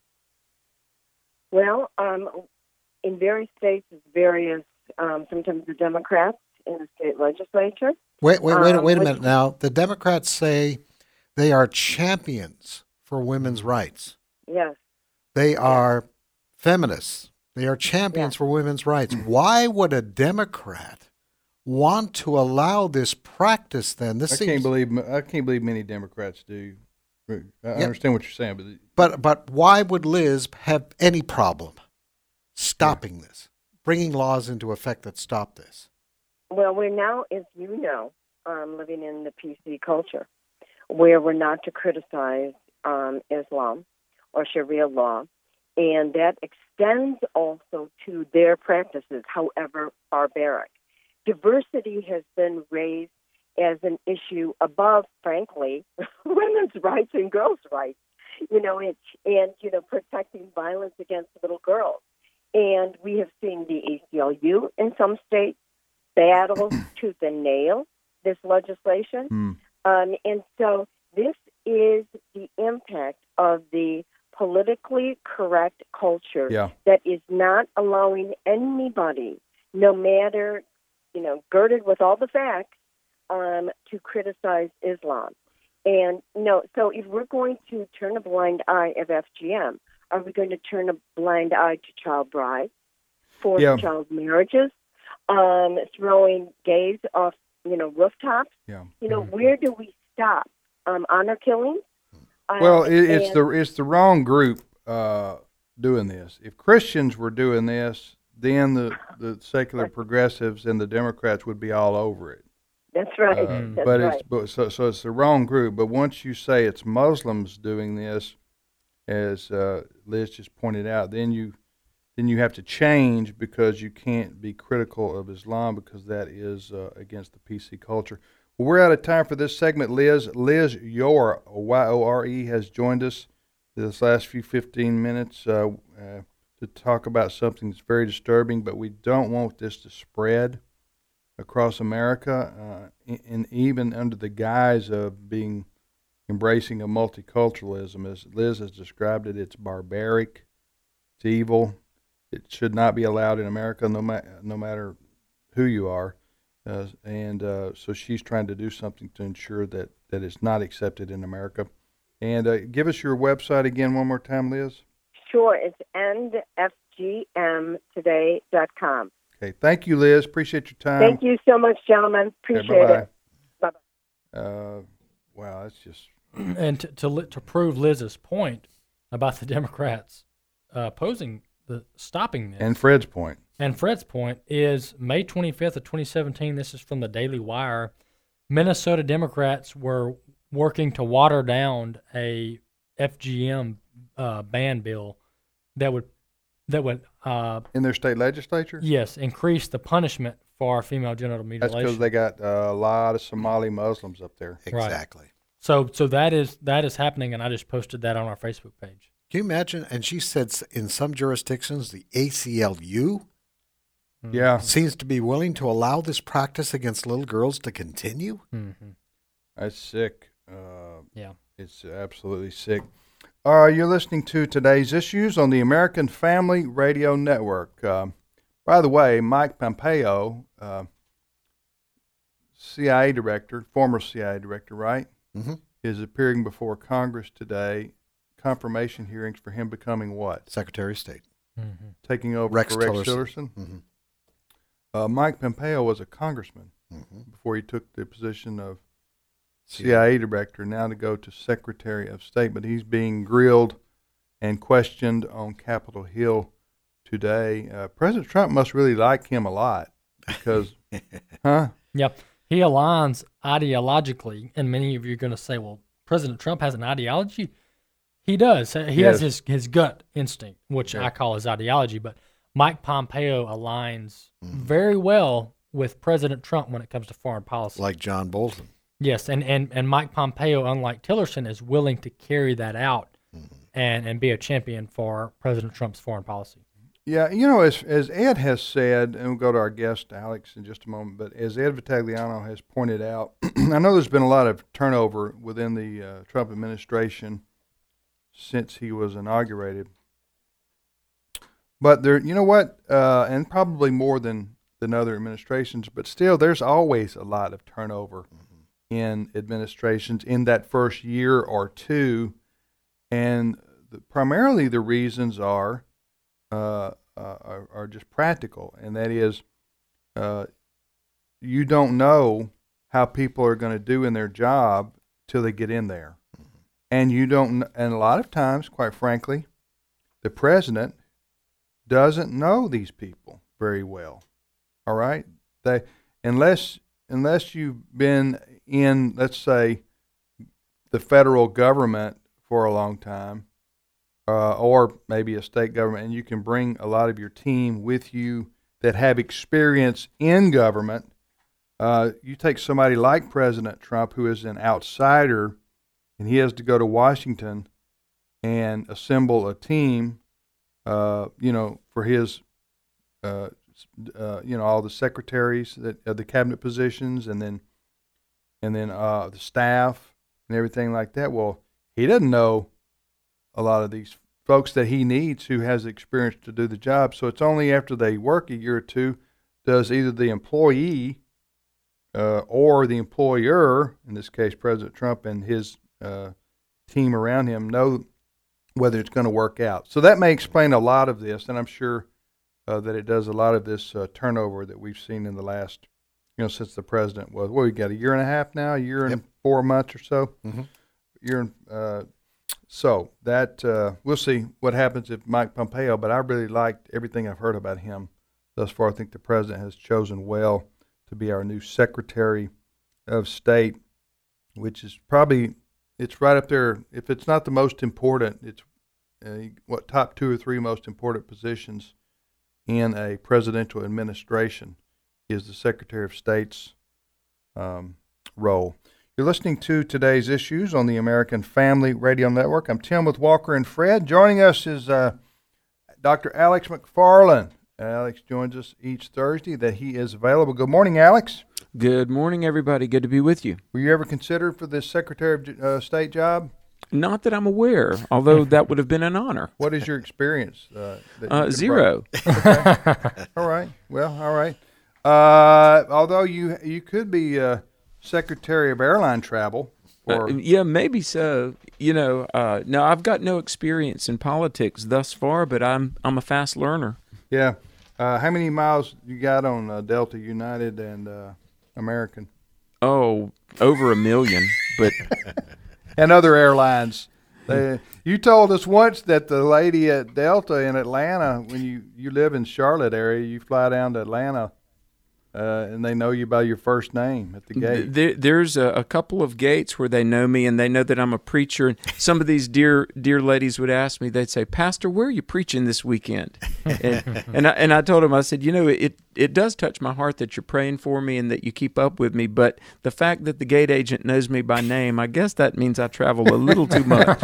Well, um, in various states, various, um, sometimes the Democrats in the state legislature. Wait, wait, wait, um, wait a which, minute now. The Democrats say they are champions for women's rights. Yes. They are feminists. They are champions yes. for women's rights. Why would a Democrat want to allow this practice then? This I seems, can't believe I can't believe many Democrats do. I yeah. understand what you're saying, but but but why would Liz have any problem stopping yeah. this, bringing laws into effect that stop this? Well, we're now, as you know, um, living in the P C culture, where we're not to criticize um, Islam or Sharia law, and that extends also to their practices, however barbaric. Diversity has been raised as an issue above, frankly, women's rights and girls' rights, you know, and, and, you know, protecting violence against little girls. And we have seen the A C L U in some states battle tooth and nail this legislation. Mm. Um, and so this is the impact of the politically correct culture yeah. that is not allowing anybody, no matter, you know, girded with all the facts, um, to criticize Islam. And, you know, so if we're going to turn a blind eye of F G M, are we going to turn a blind eye to child brides, forced yeah. child marriages, um, throwing gays off, you know, rooftops? Yeah. You know, mm-hmm. where do we stop? Um, honor killings? Well, um, it, it's and, the it's the wrong group uh, doing this. If Christians were doing this, then the, the secular progressives and the Democrats would be all over it. That's right. Uh, That's but right. it's but so so it's the wrong group. But once you say it's Muslims doing this, as uh, Liz just pointed out, then you then you have to change because you can't be critical of Islam because that is uh, against the P C culture. Well, we're out of time for this segment. Liz Liz Yore, Y O R E, has joined us this last few fifteen minutes uh, uh, to talk about something that's very disturbing, but we don't want this to spread across America, uh, and even under the guise of being embracing of multiculturalism. As Liz has described it, it's barbaric, it's evil. It should not be allowed in America, no, ma- no matter who you are. Uh, and uh, so she's trying to do something to ensure that, that it's not accepted in America. And uh, give us your website again one more time, Liz. Sure, it's end f g m today dot com. Okay, thank you, Liz. Appreciate your time. Thank you so much, gentlemen. Appreciate okay, it. Bye-bye. Uh, wow, that's just... And to, to to prove Liz's point about the Democrats uh, opposing the stopping this, and Fred's point, and Fred's point is May twenty-fifth of twenty seventeen. This is from the Daily Wire. Minnesota Democrats were working to water down a F G M uh, ban bill that would that would uh, in their state legislature. Yes, increase the punishment for female genital mutilation. That's because they got uh, a lot of Somali Muslims up there. Exactly. Right. So, so that is that is happening, and I just posted that on our Facebook page. Can you imagine? And she said in some jurisdictions, the A C L U yeah. seems to be willing to allow this practice against little girls to continue. Mm-hmm. That's sick. Uh, yeah. It's absolutely sick. Uh, you're listening to Today's Issues on the American Family Radio Network. Uh, by the way, Mike Pompeo, uh, C I A director, former C I A director, right, mm-hmm. is appearing before Congress today. Confirmation hearings for him becoming what? Secretary of State. Mm-hmm. Taking over Rex for Rex Tillerson. Tillerson. Mm-hmm. Uh, Mike Pompeo was a congressman mm-hmm. before he took the position of C I A director, now to go to Secretary of State. But he's being grilled and questioned on Capitol Hill today. Uh, President Trump must really like him a lot because, huh? Yep. He aligns ideologically, and many of you are going to say, well, President Trump has an ideology. He does. He Yes. has his, his gut instinct, which Yeah. I call his ideology. But Mike Pompeo aligns mm-hmm. very well with President Trump when it comes to foreign policy. Like John Bolton. Yes, and, and, and Mike Pompeo, unlike Tillerson, is willing to carry that out mm-hmm. and, and be a champion for President Trump's foreign policy. Yeah, you know, as as Ed has said, and we'll go to our guest, Alex, in just a moment, but as Ed Vitagliano has pointed out, I know there's been a lot of turnover within the uh, Trump administration since he was inaugurated. But there, you know what, uh, and probably more than, than other administrations, but still there's always a lot of turnover mm-hmm. in administrations in that first year or two. And the, primarily the reasons are, uh, uh, are, are just practical, and that is uh, you don't know how people are going to do in their job till they get in there. Mm-hmm. And you don't, and a lot of times, quite frankly, the president doesn't know these people very well. All right, they unless unless you've been in, let's say, the federal government for a long time, uh, or maybe a state government, and you can bring a lot of your team with you that have experience in government. Uh, you take somebody like President Trump, who is an outsider, and he has to go to Washington and assemble a team. Uh, you know, for his, uh, uh, you know, all the secretaries that uh, the cabinet positions, and then, and then uh, the staff and everything like that. Well, he doesn't know a lot of these folks that he needs who has experience to do the job. So it's only after they work a year or two does either the employee uh, or the employer, in this case President Trump and his uh, team around him, know whether it's going to work out. So that may explain a lot of this, and I'm sure uh, that it does a lot of this uh, turnover that we've seen in the last, you know, since the president was, what, we got a year and a half now, a year yep. and four months or so? Mm-hmm. Year and, uh, so that, uh, we'll see what happens if Mike Pompeo, but I really liked everything I've heard about him thus far. I think the president has chosen well to be our new Secretary of State, which is probably, it's right up there. If it's not the most important, it's uh, what top two or three most important positions in a presidential administration is the Secretary of State's um, role. You're listening to Today's Issues on the American Family Radio Network. I'm Tim with Walker and Fred. Joining us is uh, Doctor Alex McFarland. Alex joins us each Thursday that he is available. Good morning, Alex. Good morning, everybody. Good to be with you. Were you ever considered for this Secretary of uh, State job? Not that I'm aware, although that would have been an honor. What is your experience? Uh, uh, zero. Okay. All right. Well, all right. Uh, although you you could be uh, Secretary of Airline Travel. Or... Uh, yeah, maybe so. You know, uh, no, I've got no experience in politics thus far, but I'm I'm a fast learner. Yeah. Uh, how many miles you got on uh, Delta United and uh, American? Oh, over a million, but and other airlines. They, you told us once that the lady at Delta in Atlanta, when you, you live in Charlotte area, you fly down to Atlanta, uh, and they know you by your first name at the gate. There, there's a, a couple of gates where they know me, and they know that I'm a preacher. And some of these dear dear ladies would ask me, they'd say, "Pastor, where are you preaching this weekend?" and and I, and I told them, I said, you know, it it does touch my heart that you're praying for me and that you keep up with me, but the fact that the gate agent knows me by name, I guess that means I travel a little too much.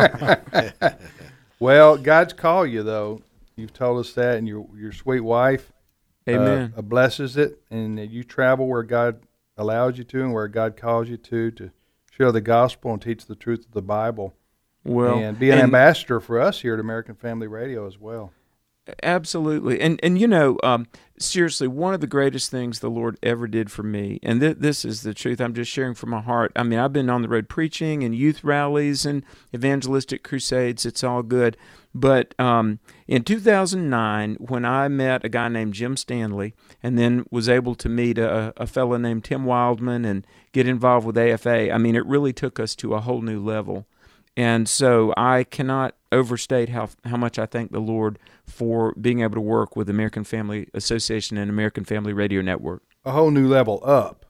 Well, God's called you, though. You've told us that, and your your sweet wife Amen. Uh, blesses it, and you travel where God allows you to and where God calls you to, to share the gospel and teach the truth of the Bible. Well, and be an and- ambassador for us here at American Family Radio as well. Absolutely. And, and you know, um, seriously, one of the greatest things the Lord ever did for me, and th- this is the truth, I'm just sharing from my heart. I mean, I've been on the road preaching and youth rallies and evangelistic crusades. It's all good. But um, in two thousand nine, when I met a guy named Jim Stanley and then was able to meet a, a fellow named Tim Wildman and get involved with A F A, I mean, it really took us to a whole new level. And so I cannot overstate how how much I thank the Lord for being able to work with American Family Association and American Family Radio Network. A whole new level up.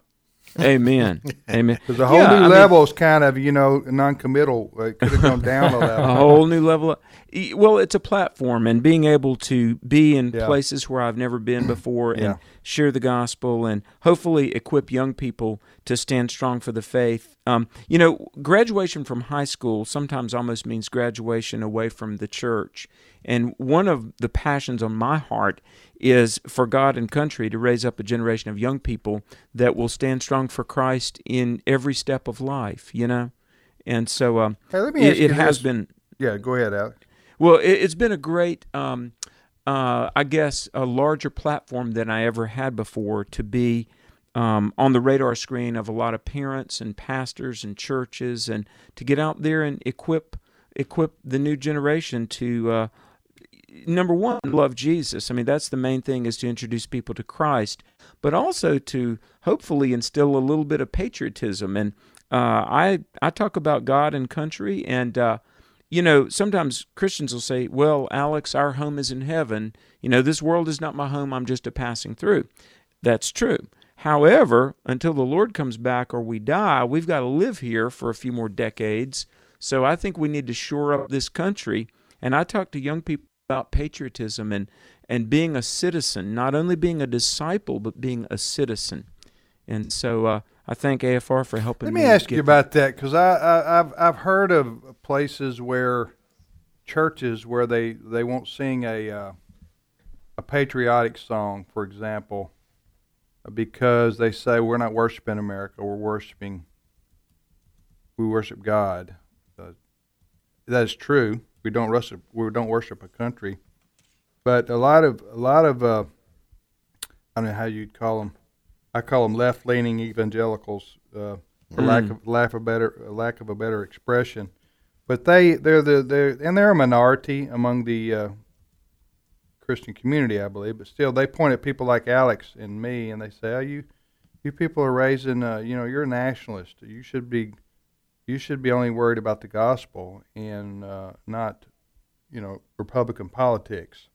Amen. Amen. Because a whole Yeah, new I level mean, is kind of, you know, non-committal. It could have gone down a level. a whole new level. E- Well, it's a platform, and being able to be in Yeah. places where I've never been before and Yeah. share the gospel and hopefully equip young people to stand strong for the faith. Um, you know, graduation from high school sometimes almost means graduation away from the church. And one of the passions on my heart is for God and country to raise up a generation of young people that will stand strong for Christ in every step of life, you know? And so um, Hey, let me it, ask you it has this. been... Yeah, go ahead, Alex. Well, it, it's been a great, um, uh, I guess, a larger platform than I ever had before to be um, on the radar screen of a lot of parents and pastors and churches, and to get out there and equip equip the new generation to, uh, number one, love Jesus. I mean, that's the main thing, is to introduce people to Christ, but also to hopefully instill a little bit of patriotism. And uh, I I talk about God and country, and uh, you know, sometimes Christians will say, well, Alex, our home is in heaven. You know, this world is not my home. I'm just a passing through. That's true. However, until the Lord comes back or we die, we've got to live here for a few more decades. So I think we need to shore up this country. And I talk to young people about patriotism and, and being a citizen, not only being a disciple, but being a citizen. And so uh, I thank A F R for helping Let me. me ask get you about that, because I, I, I've I've heard of places where churches where they, they won't sing a uh, a patriotic song, for example, because they say we're not worshiping America, we're worshiping we worship God. Uh, that is true. We don't worship we don't worship a country, but a lot of a lot of uh, I don't know how you'd call them. I call them left-leaning evangelicals, uh, for Mm. lack of lack of a better lack of a better expression. But they they're the they're and they're a minority among the uh, Christian community, I believe. But still, they point at people like Alex and me, and they say, "Oh, you you people are raising, uh, you know, you're a nationalist. You should be you should be only worried about the gospel and uh, not, you know, Republican politics."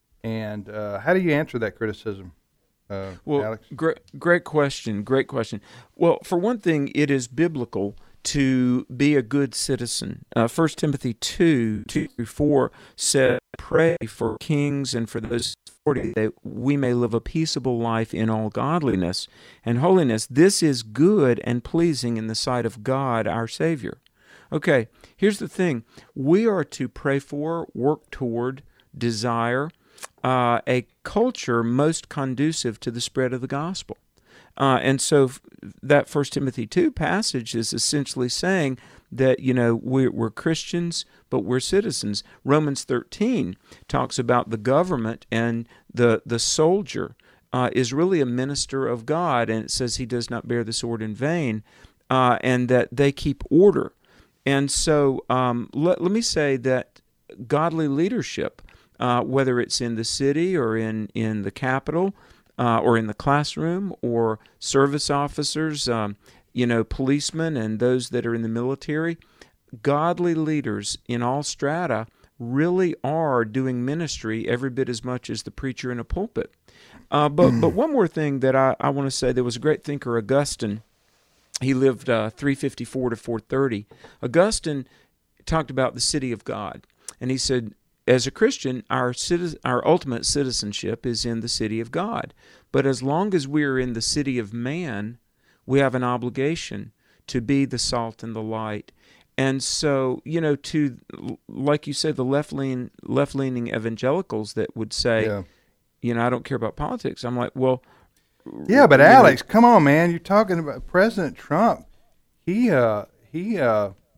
And uh, how do you answer that criticism? Uh, well, Alex? great, great question. Great question. Well, for one thing, it is biblical to be a good citizen. Uh, First Timothy two, two through four said, "Pray for kings and for those authority, that we may live a peaceable life in all godliness and holiness. This is good and pleasing in the sight of God, our Savior." Okay, here's the thing. We are to pray for, work toward, desire, Uh, a culture most conducive to the spread of the gospel. Uh, and so f- that First Timothy two passage is essentially saying that, you know, we're, we're Christians, but we're citizens. Romans thirteen talks about the government, and the, the soldier uh, is really a minister of God, and it says he does not bear the sword in vain, uh, and that they keep order. And so um, let, let me say that godly leadership, Uh, whether it's in the city or in, in the Capitol uh, or in the classroom, or service officers, um, you know, policemen and those that are in the military, godly leaders in all strata really are doing ministry every bit as much as the preacher in a pulpit. Uh, but, but one more thing that I, I want to say, there was a great thinker, Augustine. He lived uh, three fifty-four to four thirty. Augustine talked about the city of God, and he said, as a Christian, our citizen, our ultimate citizenship is in the city of God. But as long as we are in the city of man, we have an obligation to be the salt and the light. And so, you know, to, like you said, the left-lean, left-leaning evangelicals that would say, Yeah. you know, I don't care about politics. I'm like, well... Yeah, but you know, Alex, come on, man. You're talking about President Trump. He uh, he uh,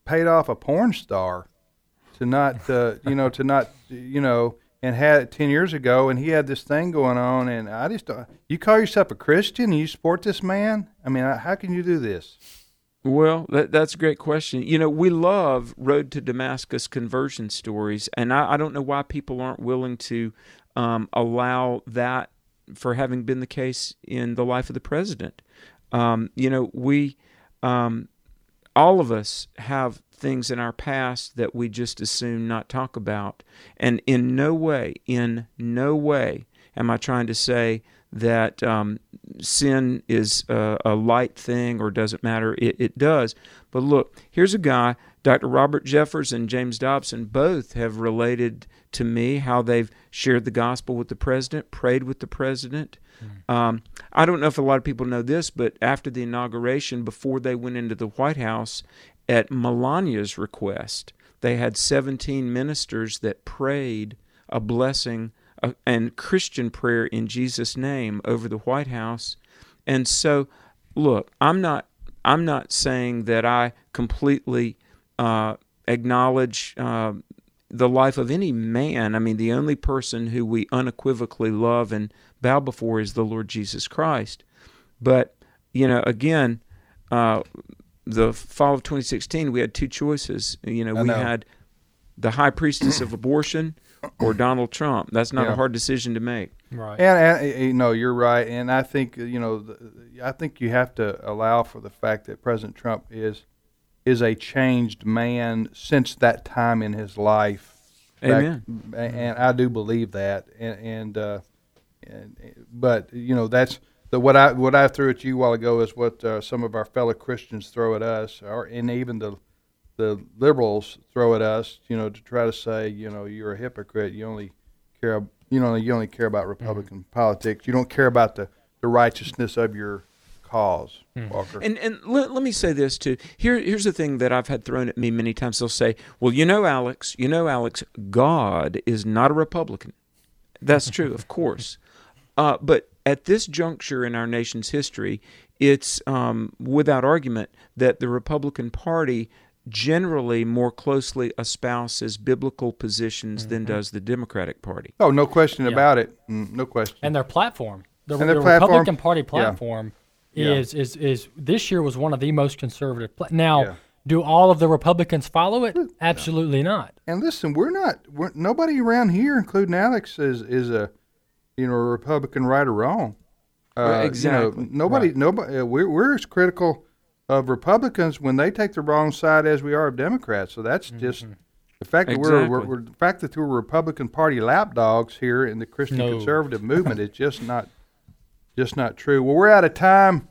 paid off a porn star to not, uh, you know, to not, you know, and had it ten years ago, and he had this thing going on, and I just, uh, you call yourself a Christian and you support this man? I mean, how can you do this? Well, that, that's a great question. You know, we love Road to Damascus conversion stories, and I, I don't know why people aren't willing to um, allow that for having been the case in the life of the president. Um, you know, we, um, all of us have things in our past that we just as soon not talk about. And in no way, in no way am I trying to say that um, sin is a, a light thing or doesn't matter. It, it does. But look, here's a guy, Doctor Robert Jeffers and James Dobson, both have related to me how they've shared the gospel with the president, prayed with the president. Mm. Um, I don't know if a lot of people know this, but after the inauguration, before they went into the White House, at Melania's request, they had seventeen ministers that prayed a blessing uh, and Christian prayer in Jesus' name over the White House. And so, look, I'm not I'm not saying that I completely uh, acknowledge uh, the life of any man. I mean, the only person who we unequivocally love and bow before is the Lord Jesus Christ. But, you know, again, uh, the fall of twenty sixteen, we had two choices. You know, I we know. had the high priestess of abortion or Donald Trump. That's not Yeah. a hard decision to make. Right. And, and you know, you're right. And I think you know, the, I think you have to allow for the fact that President Trump is is a changed man since that time in his life. Amen. Back, and I do believe that. And, and, uh, and but you know, that's the what I what I threw at you a while ago is what uh, some of our fellow Christians throw at us, or and even the the liberals throw at us. You know, to try to say, you know, you're a hypocrite. You only care. You know, you only care about Republican mm-hmm. politics. You don't care about the, the righteousness of your cause, mm-hmm. Walker. And and let, let me say this too. Here here's the thing that I've had thrown at me many times. They'll say, "Well, you know, Alex, you know, Alex, God is not a Republican." That's true, of course. Uh, but at this juncture in our nation's history, it's um, without argument that the Republican Party generally more closely espouses biblical positions mm-hmm. than does the Democratic Party. Oh, no question Yeah. about it. Mm, no question. And their platform, the, And their the platform- Republican Party platform Yeah. is, is is this year was one of the most conservative. Pla- now, Yeah. do all of the Republicans follow it? Absolutely not. And listen, we're not. We're, nobody around here, including Alex, is is a you know a Republican, right or wrong. Uh, Right, exactly. You know, nobody. Right. Nobody. Uh, we're we're as critical of Republicans when they take the wrong side as we are of Democrats. So that's Mm-hmm. just the fact that we're, we're, Exactly. we're the fact that we're Republican Party lapdogs here in the Christian No. conservative movement is just not just not true. Well, we're out of time.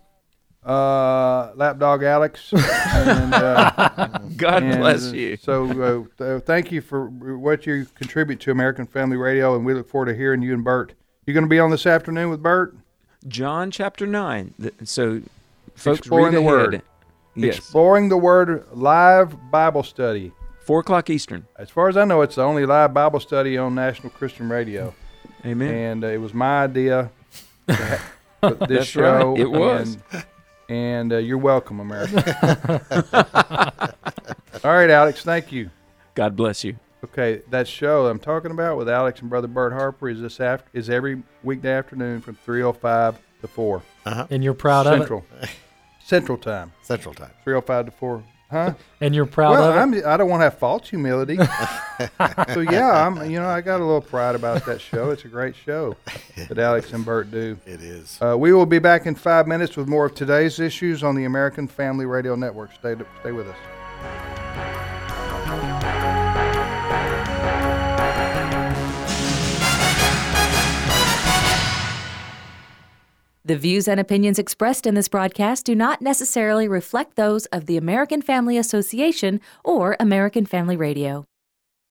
Uh, lapdog Alex. and, uh, God and, bless uh, you. So uh, th- thank you for what you contribute to American Family Radio, and we look forward to hearing you and Bert. You going to be on this afternoon with Bert? John chapter nine. Th- So, folks, Exploring read the ahead. Word. Yes. Exploring the Word live Bible study. Four o'clock Eastern. As far as I know, it's the only live Bible study on National Christian Radio. Amen. And uh, it was my idea to ha- put this That's show. right. It was. And, and uh, you're welcome, America. All right, Alex, thank you. God bless you. Okay, that show I'm talking about with Alex and Brother Bert Harper is this after, is every weekday afternoon from three oh five to four. Uh-huh. And you're proud Central. of it? Central time. Central time. three oh five to four. Huh? And you're proud well, of it? I'm, I don't want to have false humility. So yeah, I'm. You know, I got a little pride about that show. It's a great show that Alex and Bert do. It is. Uh, we will be back in five minutes with more of today's issues on the American Family Radio Network. Stay stay with us. The views and opinions expressed in this broadcast do not necessarily reflect those of the American Family Association or American Family Radio.